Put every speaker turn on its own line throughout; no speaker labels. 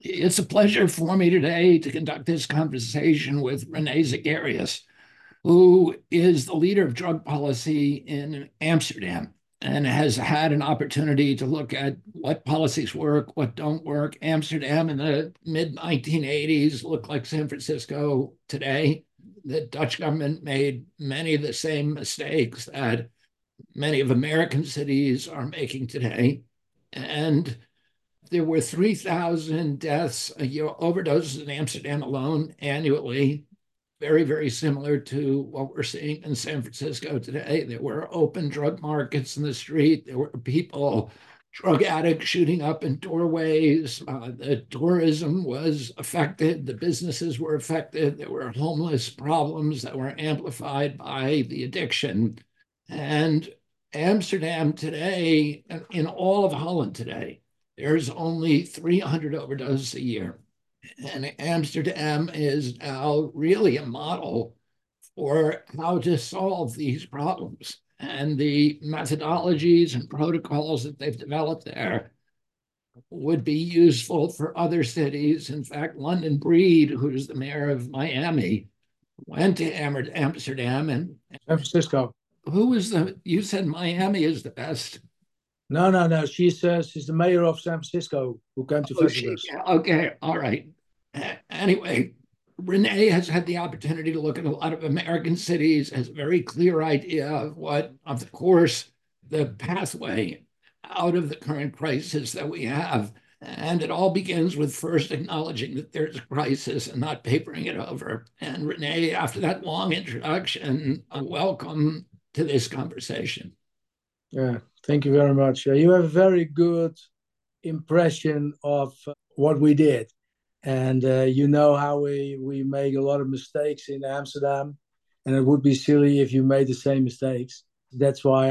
It's a pleasure for me today to conduct this conversation with Renee Zagarius, who is the leader of drug policy in Amsterdam and has had an opportunity to look at what policies work, what don't work. Amsterdam in the mid 1980s looked like San Francisco today. The Dutch government made many of the same mistakes that many of American cities are making today. And there were 3,000 deaths a year, overdoses in Amsterdam alone annually, very, very similar to what we're seeing in San Francisco today. There were open drug markets in the street. There were people, drug addicts shooting up in doorways. The tourism was affected. The businesses were affected. There were homeless problems that were amplified by the addiction. And Amsterdam today, in all of Holland today, there's only 300 overdoses a year. And Amsterdam is now really a model for how to solve these problems. And the methodologies and protocols that they've developed there would be useful for other cities. In fact, London Breed, who's the mayor of Miami, went to Amsterdam. And
San Francisco.
who was you said Miami is the best.
No, no, no. She's the mayor of San Francisco who came to
Oh,
visit
she,
us.
yeah, okay, all right. Anyway, Renee has had the opportunity to look at a lot of American cities, has a very clear idea of course, the pathway out of the current crisis that we have. And it all begins with first acknowledging that there's a crisis and not papering it over. And Renee, after that long introduction, welcome to this conversation.
Yeah, thank you very much. You have a very good impression of what we did, and you know how we make a lot of mistakes in Amsterdam, and it would be silly if you made the same mistakes. That's why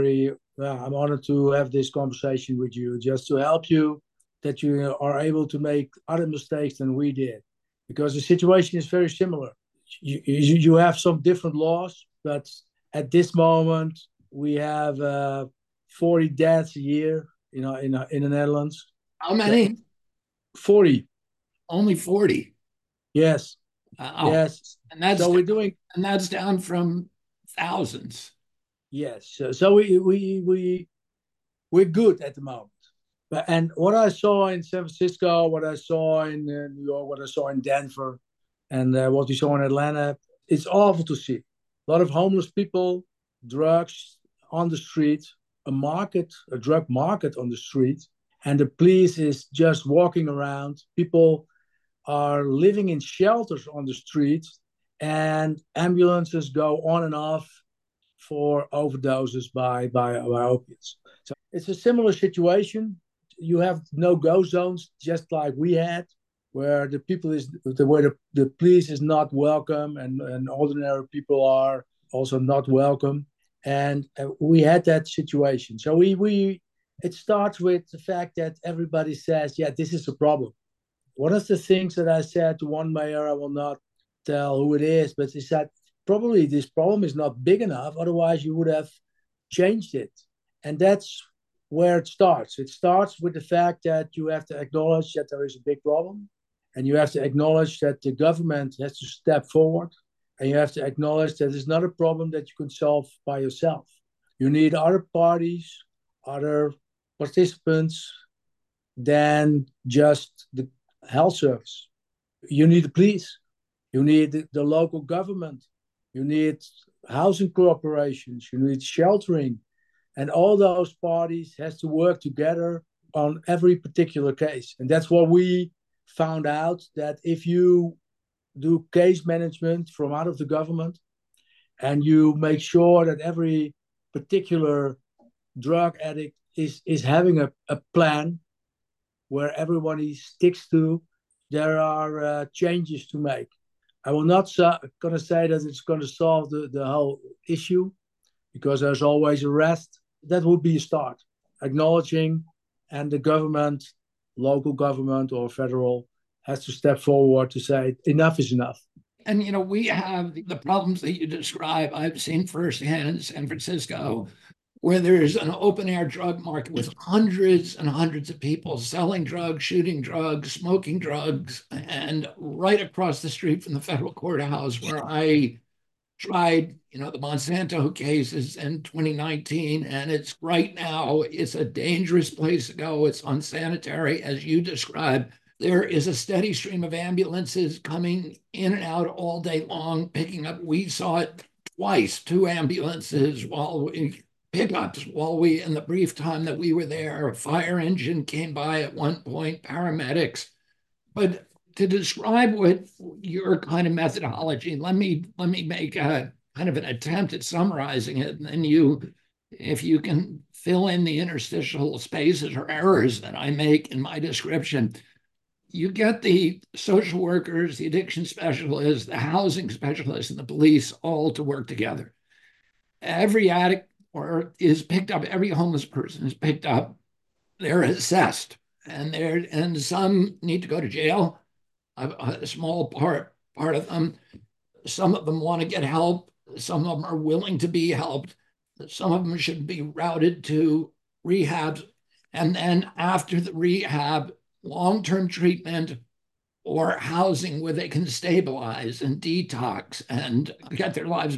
I'm honored to have this conversation with you, just to help you that you are able to make other mistakes than we did, because the situation is very similar. You have some different laws, but at this moment we have 40 deaths a year, in the Netherlands.
How
So
many?
40,
Only 40.
yes,
Wow.
yes.
And that's
So we're doing,
and that's down from thousands.
yes. So we're good at the moment. And what I saw in San Francisco, what I saw in New York, what I saw in Denver, and what we saw in Atlanta, it's awful to see. A lot of homeless people, drugs on the street, a drug market on the street, and the police is just walking around. People are living in shelters on the street, and ambulances go on and off for overdoses by opiates. So it's a similar situation. You have no go zones, just like we had, where the police is not welcome, and ordinary people are also not welcome. And we had that situation. So we it starts with the fact that everybody says, yeah, this is a problem. One of the things that I said to one mayor, I will not tell who it is, but he said, probably this problem is not big enough. Otherwise, you would have changed it. And that's where it starts. It starts with the fact that you have to acknowledge that there is a big problem. And you have to acknowledge that the government has to step forward. And you have to acknowledge that it's not a problem that you can solve by yourself. You need other parties, other participants than just the health service. You need the police. You need the local government. You need housing corporations. You need sheltering. And all those parties has to work together on every particular case. And that's what we found out, that if you do case management from out of the government and you make sure that every particular drug addict is having a plan where everybody sticks to, there are changes to make. I will not going to say that it's going to solve the whole issue, because there's always a rest. That would be a start. Acknowledging, and the government, local government or federal, has to step forward to say enough is enough.
And we have the problems that you describe. I've seen firsthand in San Francisco. where there's an open air drug market with hundreds and hundreds of people selling drugs, shooting drugs, smoking drugs, and right across the street from the federal courthouse where I tried, the Monsanto cases in 2019, and it's right now, it's a dangerous place to go. It's unsanitary, as you described. There is a steady stream of ambulances coming in and out all day long, picking up. We saw it twice, two ambulances pickups while we, in the brief time that we were there. A fire engine came by at one point, paramedics. But to describe what your kind of methodology, let me make a kind of an attempt at summarizing it, and then if you can fill in the interstitial spaces or errors that I make in my description. You get the social workers, the addiction specialists, the housing specialists, and the police all to work together. Every addict or is picked up, every homeless person is picked up, they're assessed, and some need to go to jail. A small part of them. Some of them want to get help. Some of them are willing to be helped. Some of them should be routed to rehab, and then after the rehab, long-term treatment or housing where they can stabilize and detox and get their lives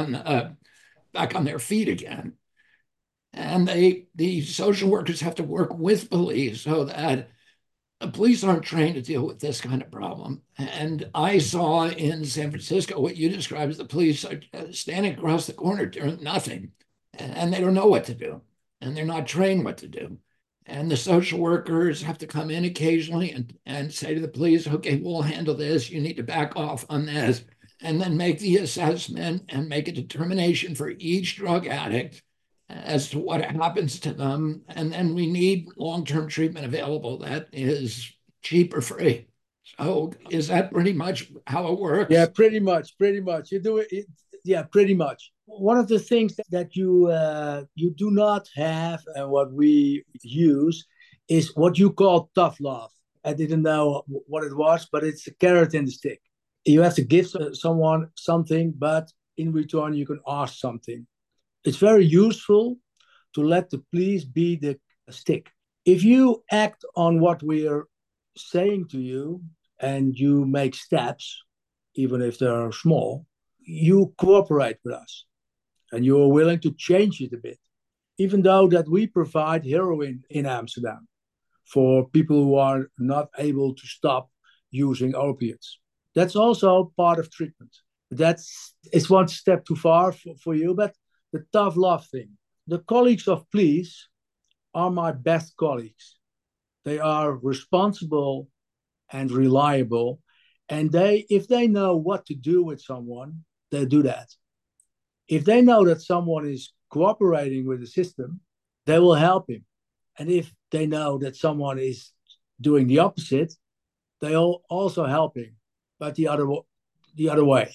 back on their feet again. And the social workers have to work with police so that the police aren't trained to deal with this kind of problem. And I saw in San Francisco what you described as the police are standing across the corner doing nothing, and they don't know what to do, and they're not trained what to do. And the social workers have to come in occasionally and say to the police, okay, we'll handle this. You need to back off on this. And then make the assessment and make a determination for each drug addict as to what happens to them. And then we need long-term treatment available that is cheap or free. So is that pretty much how it works?
Yeah, pretty much. You do it. Yeah, pretty much. One of the things that you do not have, and what we use, is what you call tough love. I didn't know what it was, but it's a carrot and a stick. You have to give someone something, but in return you can ask something. It's very useful to let the police be the stick. If you act on what we're saying to you and you make steps, even if they're small, you cooperate with us and you are willing to change it a bit. Even though that we provide heroin in Amsterdam for people who are not able to stop using opiates. That's also part of treatment. It's one step too far for you, but the tough love thing. The colleagues of police are my best colleagues. They are responsible and reliable, and if they know what to do with someone, they do that. If they know that someone is cooperating with the system, they will help him. And if they know that someone is doing the opposite, they'll also help him, but the other way.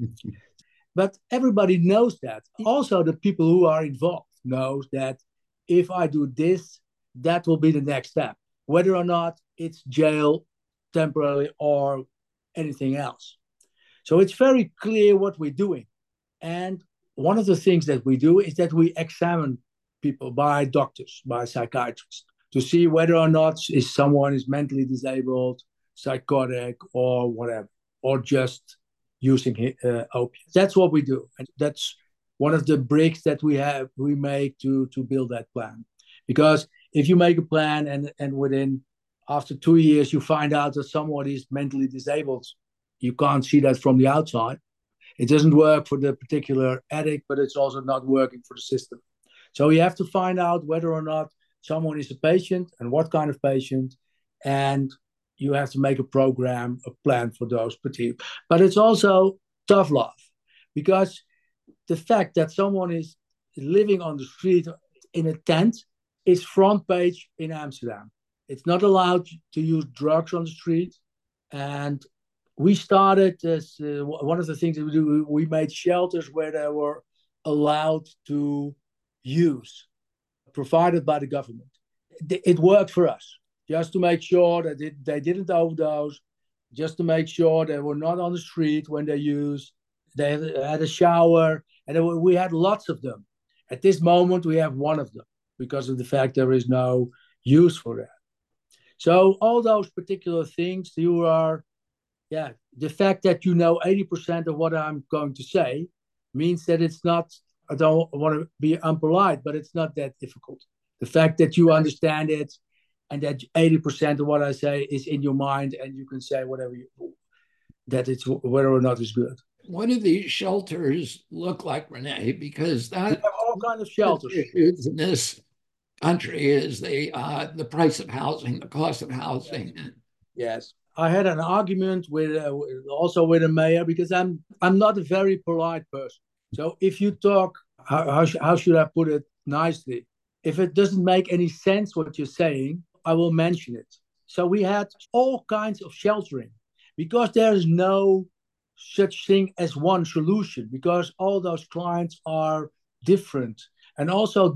But everybody knows that. Also, the people who are involved knows that if I do this, that will be the next step, whether or not it's jail temporarily or anything else. So it's very clear what we're doing. And one of the things that we do is that we examine people by doctors, by psychiatrists, to see whether or not someone is mentally disabled, psychotic, or whatever, or just using opiates. That's what we do. And that's one of the bricks that we make to build that plan. Because if you make a plan and after 2 years you find out that someone is mentally disabled, you can't see that from the outside. It doesn't work for the particular addict, but it's also not working for the system. So you have to find out whether or not someone is a patient and what kind of patient, and you have to make a program, a plan for those particular. But it's also tough love, because the fact that someone is living on the street in a tent is front page in Amsterdam. It's not allowed to use drugs on the street. And we started as one of the things that we do, we made shelters where they were allowed to use, provided by the government. It worked for us, just to make sure that they didn't overdose, just to make sure they were not on the street when they used. They had a shower, and we had lots of them. At this moment, we have one of them because of the fact there is no use for that. So all those particular things, you are, yeah, the fact that you know 80% of what I'm going to say means that it's not, I don't want to be unpolite, but it's not that difficult. The fact that you understand it and that 80% of what I say is in your mind and you can say whatever you, that it's whether or not it's good.
What do these shelters look like, Rene? Because
We
that
have all kinds of shelters.
issues in this country is the price of housing, the cost of
Yes.
housing.
Yes. I had an argument with also with a mayor because I'm not a very polite person. So if you talk, how should I put it nicely? If it doesn't make any sense what you're saying, I will mention it. So we had all kinds of sheltering because there is no such thing as one solution because all those clients are different and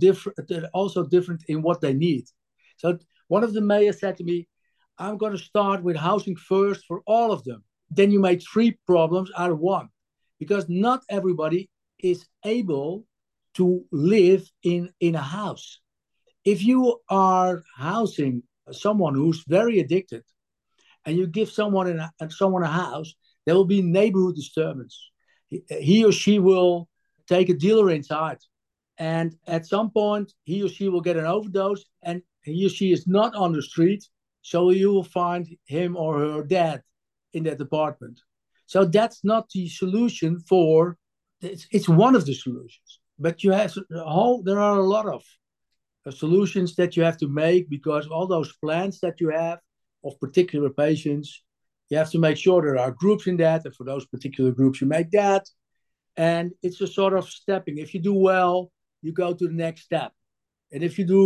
also different in what they need. So one of the mayors said to me, I'm going to start with housing first for all of them. Then you make three problems out of one because not everybody is able to live in a house. If you are housing someone who's very addicted and you give someone a house, there will be neighborhood disturbance. He or she will take a dealer inside, and at some point, he or she will get an overdose, and he or she is not on the street, so you will find him or her dead in that apartment. So that's not the solution for. It's one of the solutions, but you have there are a lot of solutions that you have to make because all those plans that you have of particular patients, you have to make sure there are groups in that, and for those particular groups, you make that. And it's a sort of stepping. If you do well, you go to the next step. And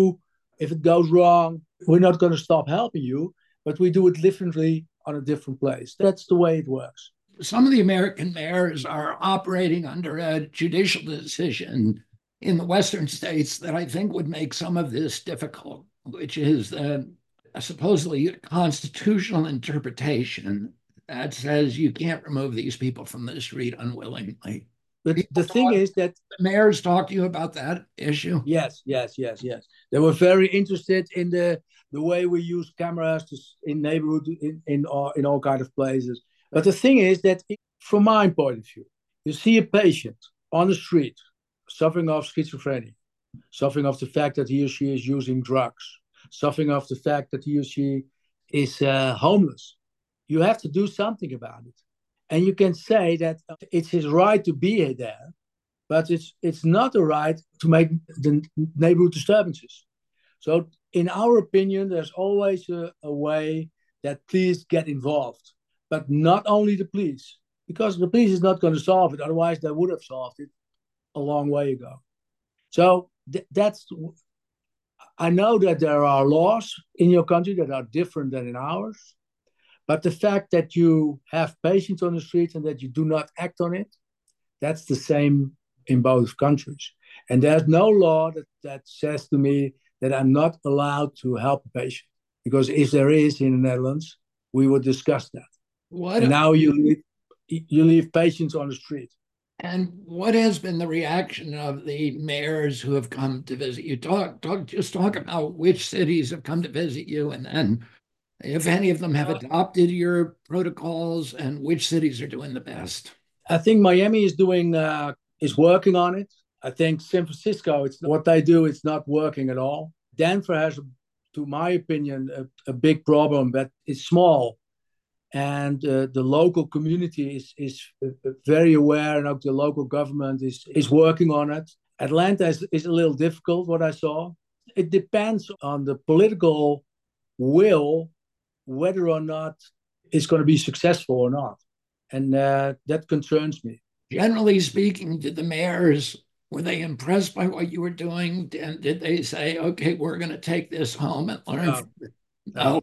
if it goes wrong, we're not going to stop helping you, but we do it differently on a different place. That's the way it works.
Some of the American mayors are operating under a judicial decision in the Western states that I think would make some of this difficult, which is supposedly a constitutional interpretation that says you can't remove these people from the street unwillingly.
But the thing is that
mayors talk to you about that issue?
yes, yes, yes, yes. They were very interested in the way we use cameras in neighborhood in all kind of places. But the thing is that, from my point of view, you see a patient on the street suffering of schizophrenia, suffering of the fact that he or she is using drugs, suffering of the fact that he or she is homeless. You have to do something about it. And you can say that it's his right to be there, but it's not a right to make the neighborhood disturbances. So, in our opinion, there's always a way that police get involved, but not only the police, because the police is not going to solve it. Otherwise, they would have solved it a long way ago. So that's. I know that there are laws in your country that are different than in ours, but the fact that you have patients on the streets and that you do not act on it, that's the same in both countries. And there's no law that says to me that I'm not allowed to help a patient. Because if there is in the Netherlands, we would discuss that.
What
And now you leave patients on the street.
and what has been the reaction of the mayors who have come to visit you? Just talk about which cities have come to visit you, and then if any of them have adopted your protocols, and which cities are doing the best.
I think Miami is working on it. I think San Francisco, it's what they do, it's not working at all. Denver has, to my opinion, a big problem, but it's small. And the local community is very aware, and the local government is working on it. Atlanta is a little difficult, what I saw. It depends on the political will, whether or not it's going to be successful or not. And that concerns me.
Generally speaking, did the mayors, were they impressed by what you were doing? And did they say, okay, we're going to take this home and learn?
No, no.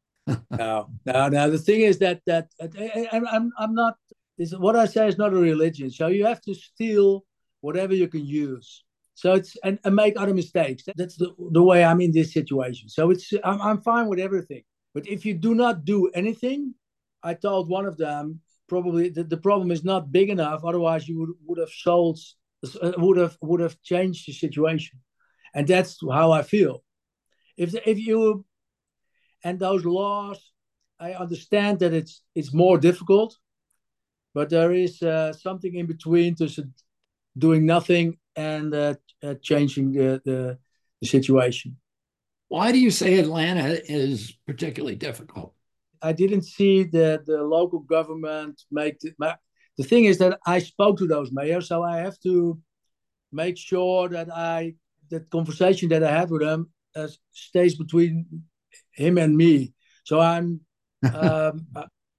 No. The thing is that I'm not. What I say is not a religion. So you have to steal whatever you can use. So and make other mistakes. That's the way I'm in this situation. So I'm fine with everything. But if you do not do anything, I told one of them probably the problem is not big enough. Otherwise, you would have sold would have changed the situation, and that's how I feel. If you and those laws, I understand that it's more difficult, but there is something in between to doing nothing and changing the situation.
Why do you say Atlanta is particularly difficult?
I didn't see the local government make the thing is that I spoke to those mayors, so I have to make sure that that conversation that I had with them stays between him and me. So um,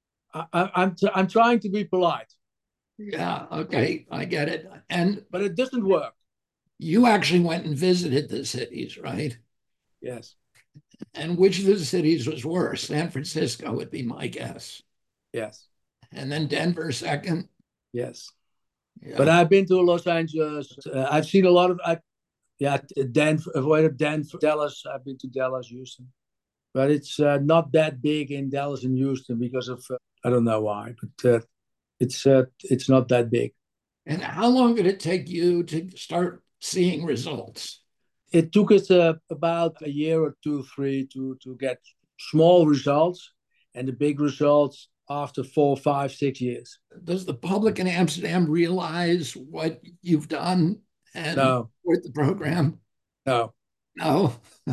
I'm trying to be polite,
Yeah, okay, I get it. And
but it doesn't work.
you actually went and visited the cities, right?
Yes,
And which of the cities was worse? San Francisco would be my guess.
yes,
And then Denver second.
yes. But
Yeah.
I've been to Los Angeles. I've seen a lot of. Yeah, Denver, avoided Denver, Dallas. I've been to Dallas, Houston, but it's not that big in Dallas and Houston because of I don't know why, but it's not that big.
And how long did it take you to start seeing results?
It took us about a year or two, three to get small results, and the big results after 4, 5, 6 years.
Does the public in Amsterdam realize what you've done and
No,
with the program?
no,
No.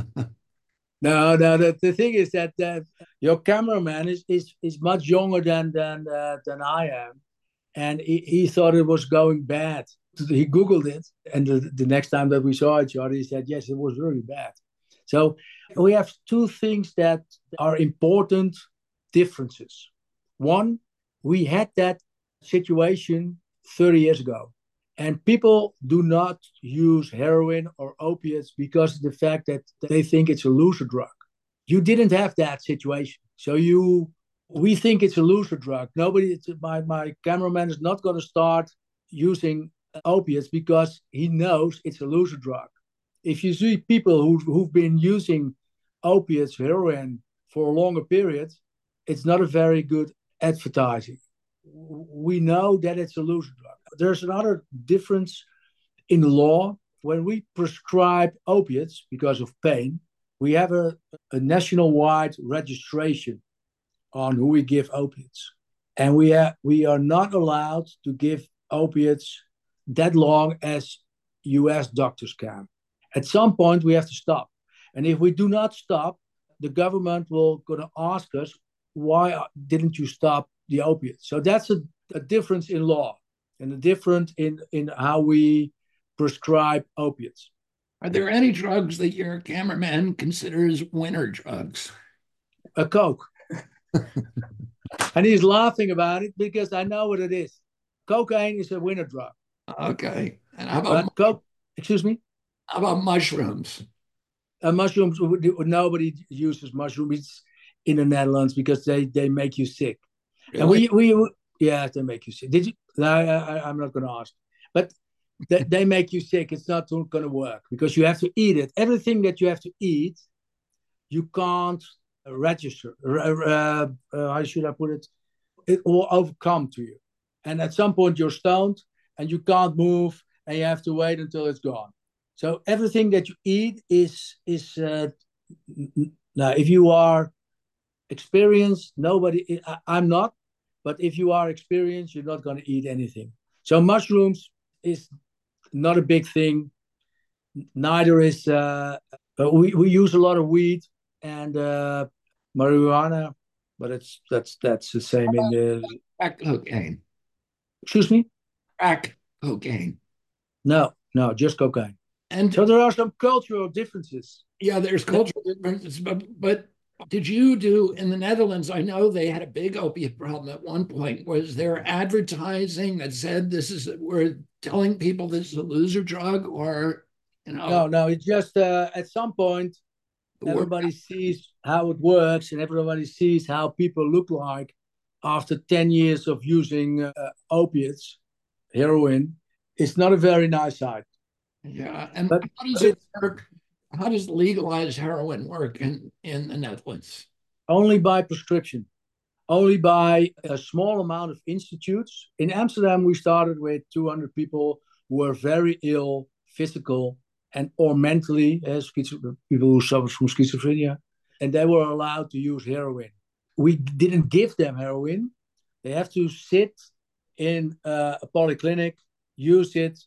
no. The thing is that your cameraman is much younger than I am, and he thought it was going bad. He Googled it, and the next time that we saw each other, he said, yes, it was really bad. So we have two things that are important differences. One, we had that situation 30 years ago, and people do not use heroin or opiates because of the fact that they think it's a loser drug. You didn't have that situation. So we think it's a loser drug. My cameraman is not going to start using opiates because he knows it's a loser drug. If you see people who've been using opiates, heroin for a longer period, it's not a very good advertising. We know that it's a loser drug. There's another difference in law. When we prescribe opiates because of pain, we have a national-wide registration on who we give opiates. And we are not allowed to give opiates that long as US doctors can. At some point, we have to stop. And if we do not stop, the government will going to ask us, why didn't you stop the opiates? So that's a difference in law and a difference in how we prescribe opiates.
Are there any drugs that your cameraman considers winner drugs?
A Coke. And he's laughing about it because I know what it is. Cocaine is a winner drug.
Okay. And
But Coke, excuse me?
how about mushrooms?
Mushrooms, nobody uses mushrooms in the Netherlands because they make you sick. And
Really?
yeah, they make you sick. Did you? I'm not going to ask. But they make you sick. It's not going to work because you have to eat it. Everything that you have to eat, you can't register. How should I put it? It will overcome to you. And at some point, you're stoned and you can't move and you have to wait until it's gone. So everything that you eat is now, if you are experienced, nobody, I'm not, but if you are experienced, you're not going to eat anything. So mushrooms is not a big thing. Neither is, we use a lot of weed and marijuana, but that's the same in the,
Crack cocaine.
excuse me?
Crack cocaine.
No, just cocaine.
And
So there are some cultural differences.
yeah, there's cultural differences, but did you do in the Netherlands? I know they had a big opiate problem at one point. Was there advertising that said this is we're telling people this is a loser drug, or
No, it's just at some point everybody sees how it works and everybody sees how people look like after 10 years of using opiates, heroin. It's not a very nice sight.
yeah, and
But
how does it work? How does legalized heroin work in the Netherlands?
only by prescription, only by a small amount of institutes. In Amsterdam, we started with 200 people who were very ill, physical and or mentally, as people who suffer from schizophrenia, and they were allowed to use heroin. We didn't give them heroin. They have to sit in a polyclinic, use it,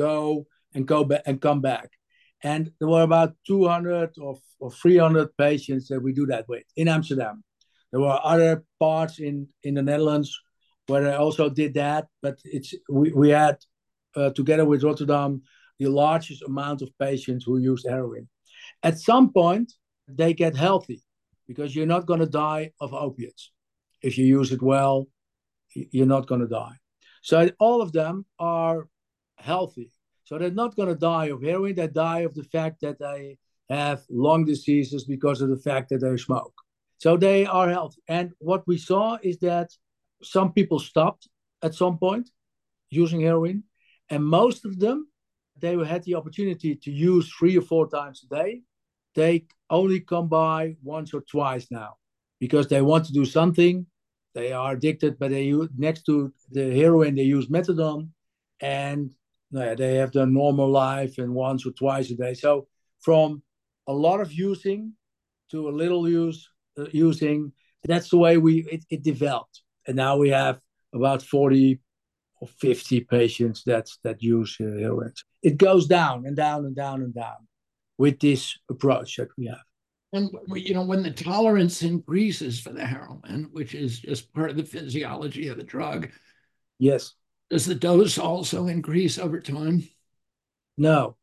go back and come back. And there were about 200 or 300 patients that we do that with in Amsterdam. There were other parts in the Netherlands where I also did that, but we had together with Rotterdam the largest amount of patients who used heroin. At some point, they get healthy because you're not going to die of opiates. If you use it well, you're not going to die. So all of them are healthy. So they're not going to die of heroin. They die of the fact that they have lung diseases because of the fact that they smoke. So they are healthy. And what we saw is that some people stopped at some point using heroin, and most of them, they had the opportunity to use 3 or 4 times a day. They only come by once or twice now because they want to do something. They are addicted, but they use, next to the heroin, they use methadone, and they have their normal life and once or twice a day. So from a lot of using to a little using, that's the way it developed. And now we have about 40 or 50 patients that use heroin. It goes down and down and down and down with this approach that we have.
And when the tolerance increases for the heroin, which is just part of the physiology of the drug,
yes,
does the dose also increase over time?
No.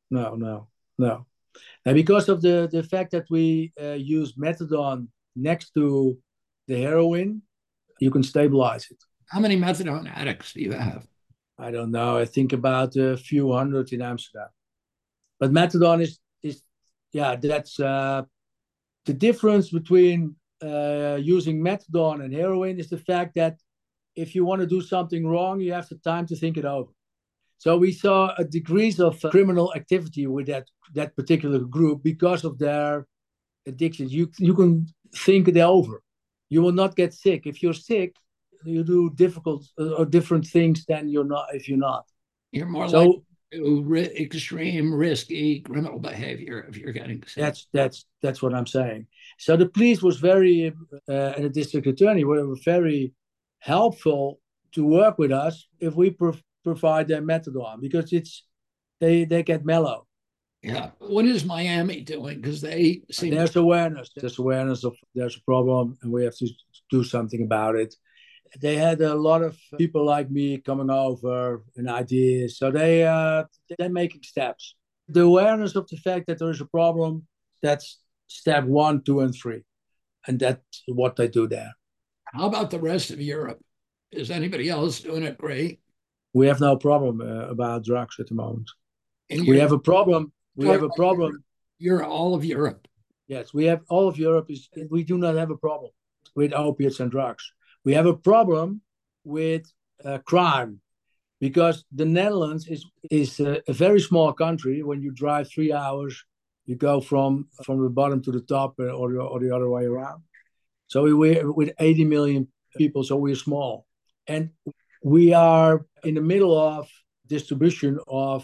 And because of the fact that we use methadone next to the heroin, you can stabilize it.
How many methadone addicts do you have?
I don't know. I think about a few hundred in Amsterdam. But methadone is yeah, that's the difference between using methadone and heroin is the fact that if you want to do something wrong, you have the time to think it over. So we saw a decrease of criminal activity with that particular group because of their addictions. You can think it over. You will not get sick. If you're sick, you do difficult or different things than you're not if you're not.
You're more likely to extreme risky criminal behavior if you're getting sick.
That's what I'm saying. So the police was very and the district attorney were very helpful to work with us if we provide them methadone because they get mellow.
Yeah. What is Miami doing? Because they seem
there's awareness. There's awareness of there's a problem and we have to do something about it. They had a lot of people like me coming over and ideas. So they're making steps. The awareness of the fact that there is a problem, that's step 1, 2, and 3. And that's what they do there.
How about the rest of Europe? Is anybody else doing it great?
We have no problem about drugs at the moment. We have a problem.
You're all of Europe.
Yes, we have all of Europe. We do not have a problem with opiates and drugs. We have a problem with crime because the Netherlands is a very small country. When you drive 3 hours, you go from the bottom to the top or the other way around. So we're with 80 million people, so we're small. And we are in the middle of distribution of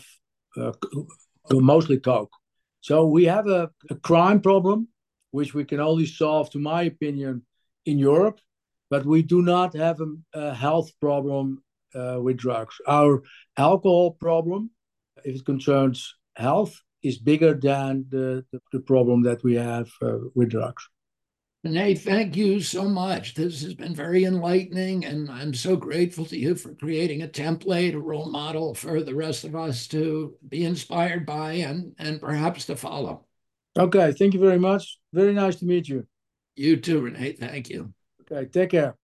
mostly coke. So we have a crime problem, which we can only solve, to my opinion, in Europe. But we do not have a health problem with drugs. Our alcohol problem, if it concerns health, is bigger than the problem that we have with drugs.
René, thank you so much. This has been very enlightening, and I'm so grateful to you for creating a template, a role model for the rest of us to be inspired by and perhaps to follow.
Okay, thank you very much. Very nice to meet you.
You too, René. Thank you.
Okay, take care.